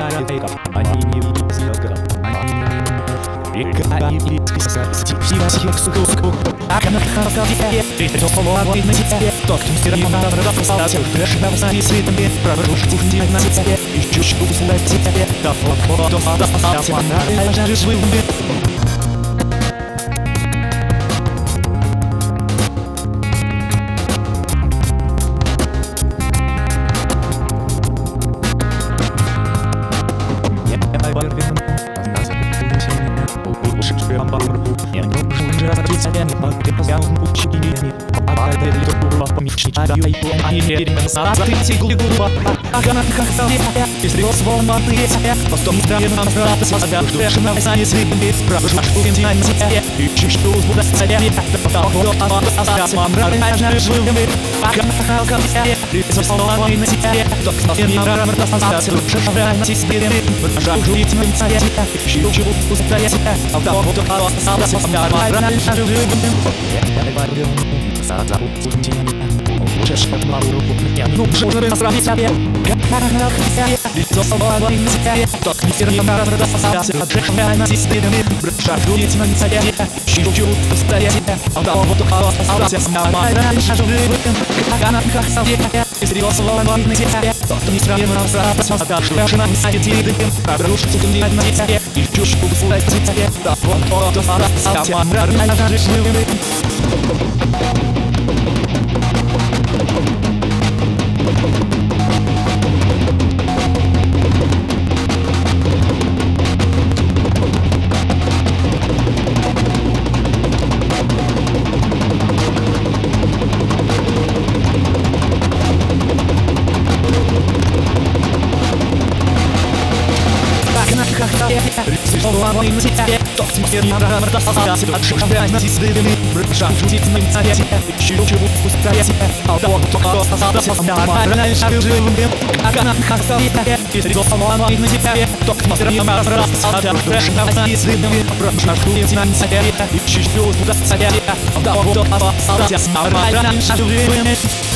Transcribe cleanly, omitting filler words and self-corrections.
Века, они не видят снега, они не века, и писать стихи, суку, а как на ты слова на себе, тот, кто стирает на продавца, грешно в сами светами, проворушку на себе, ищешь услышать тебе, да вот, да, жаришь вы уже насравнить себе. Лицо собой на себе. Тот мир на продастся. Отжигая системами. Шагует на себе. Щучу пустая себе. Вот остался нормально. Шагует. Она как совет. Лицо собой на себе. Тот не сравним разрабатываться. Отдашь на сайте. Обрушится на себе. Ищешь пустая себе. Вот остался нормально. Шагует. Тот мир на продастся. Отжигая системами. Шагует на себе. Щучу пустая себе. Вот остался нормально. Шагует. Она как совет. Лицо собой на себе. Тот мир на продастся. Отжигая системами. Шагует на себе. Щучу пустая себе. Вот остался нормально. Шагует.